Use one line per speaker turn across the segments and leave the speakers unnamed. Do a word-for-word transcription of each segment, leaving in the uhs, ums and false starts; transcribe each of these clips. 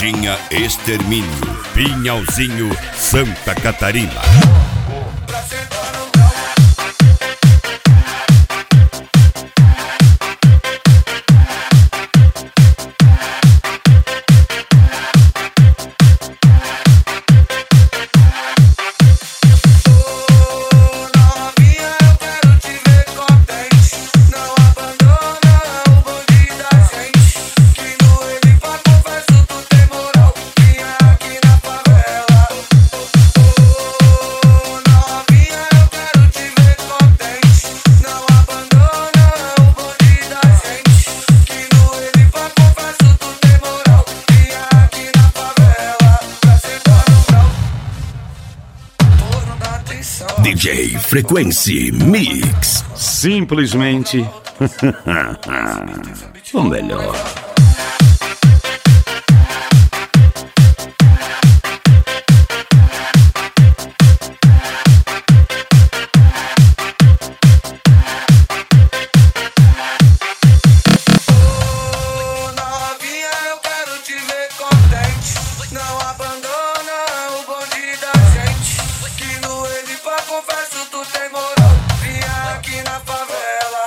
Modinha Extermínio, Pinhalzinho, Santa Catarina.
D J Frequency Mix.
Simplesmente o melhor.
Confesso, tu tem moral, vinha aqui na favela.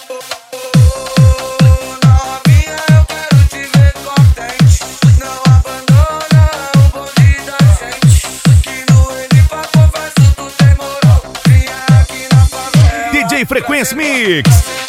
Oh, novinha, eu quero te ver contente. Não abandona o bonde da gente. Que no N P A, confesso, tu tem moral, vinha aqui na favela.
D J Frequency Mix.